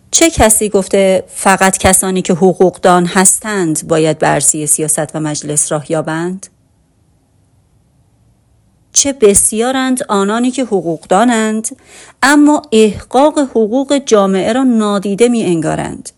چه کسی گفته فقط کسانی که حقوقدان هستند باید بر عرصه سیاست و مجلس راه یابند؟ چه بسیارند آنانی که حقوقدانند اما احقاق حقوق جامعه را نادیده می انگارند.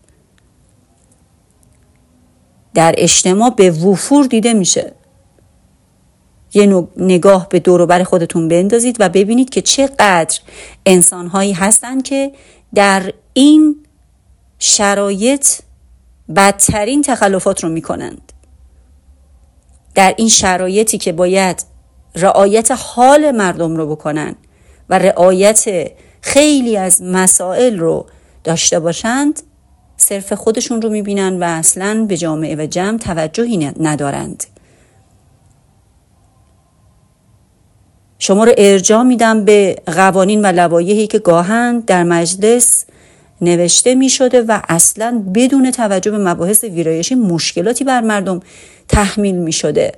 در اجتماع به وفور دیده میشه. یه نگاه به دور و بر خودتون بندازید و ببینید که چقدر انسانهایی هستند که در این شرایط بدترین تخلفات رو میکنند. در این شرایطی که باید رعایت حال مردم رو بکنن و رعایت خیلی از مسائل رو داشته باشند، صرف خودشون رو میبینن و اصلاً به جامعه و جمع توجهی ندارند. شما رو ارجاع میدم به قوانین و لوایحی که گاهن در مجلس نوشته می شده و اصلاً بدون توجه به مباحث ویرایشی مشکلاتی بر مردم تحمیل می شده.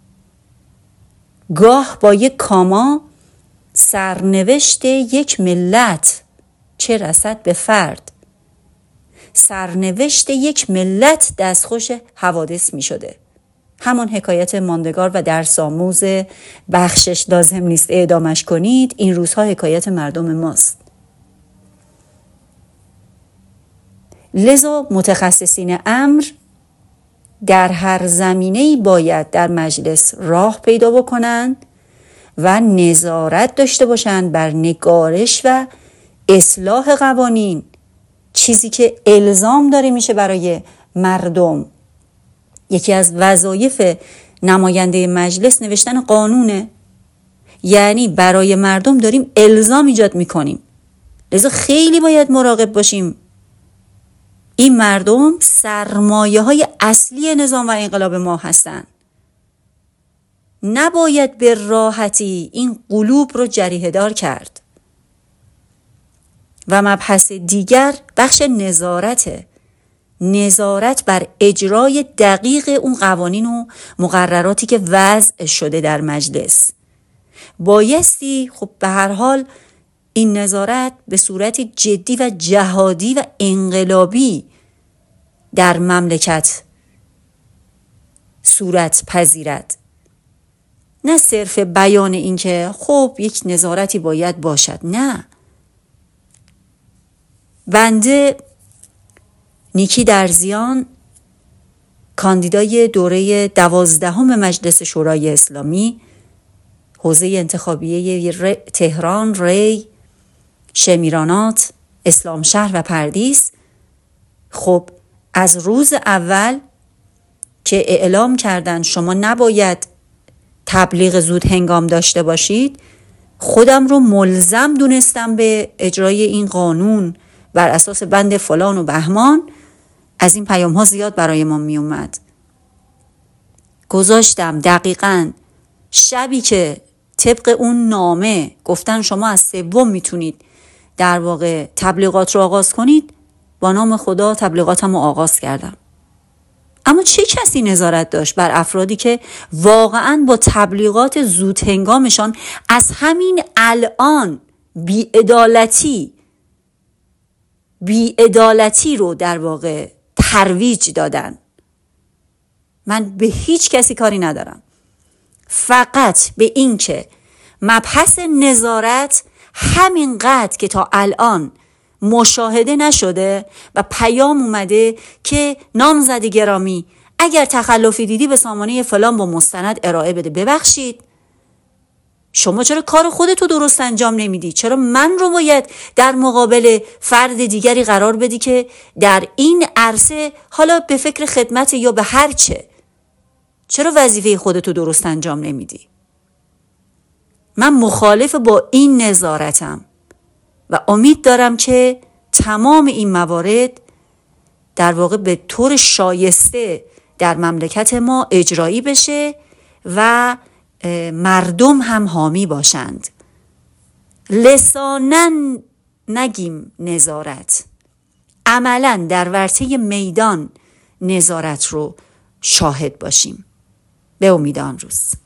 گاه با یک کاما سرنوشت یک ملت، چه رسد به فرد، سرنوشت یک ملت دستخوش حوادث می شده. همان حکایت ماندگار و درس آموز بخشش لازم نیست اعدامش کنید، این روزها حکایت مردم ماست. لذا متخصصین امر در هر زمینه‌ای باید در مجلس راه پیدا بکنن و نظارت داشته باشن بر نگارش و اصلاح قوانین، چیزی که الزام داره میشه برای مردم. یکی از وظایف نماینده مجلس نوشتن قانونه، یعنی برای مردم داریم الزام ایجاد میکنیم. لذا خیلی باید مراقب باشیم. این مردم سرمایه های اصلی نظام و انقلاب ما هستن. نباید به راحتی این قلوب رو جریحه دار کرد. و مبحث دیگر بخش نظارته. نظارت بر اجرای دقیق اون قوانین و مقرراتی که وضع شده در مجلس. بایستی خب به هر حال این نظارت به صورت جدی و جهادی و انقلابی در مملکت صورت پذیرد، نه صرف بیان این که خب یک نظارتی باید باشد. نه، بنده نیکی درزیان، کاندیدای دوره 12 مجلس شورای اسلامی، حوزه انتخابیه تهران، ری، شمیرانات، اسلامشهر و پردیس، خب از روز اول که اعلام کردن شما نباید تبلیغ زود هنگام داشته باشید، خودم رو ملزم دونستم به اجرای این قانون بر اساس بند فلان و بهمان. از این پیام ها زیاد برای ما می اومد. گذاشتم دقیقاً شبی که طبق اون نامه گفتن شما از 3 میتونید در واقع تبلیغات رو آغاز کنید، با نام خدا تبلیغاتم رو آغاز کردم. اما چه کسی نظارت داشت بر افرادی که واقعاً با تبلیغات زود هنگامشان از همین الان بی‌عدالتی رو در واقع ترویج دادن؟ من به هیچ کسی کاری ندارم، فقط به این که مبحث نظارت همینقدر که تا الان مشاهده نشده و پیام اومده که نامزد گرامی اگر تخلفی دیدی به سامانه فلان با مستند ارائه بده. ببخشید، شما چرا کار خودتو درست انجام نمیدی؟ چرا من رو باید در مقابل فرد دیگری قرار بدی که در این عرصه حالا به فکر خدمت یا به هر چرا وظیفه خودتو درست انجام نمیدی؟ من مخالف با این نظارتم و امید دارم که تمام این موارد در واقع به طور شایسته در مملکت ما اجرایی بشه و مردم هم حامی باشند. لساناً نگیم نظارت، عملاً در ورطه میدان نظارت رو شاهد باشیم. به امید آن روز.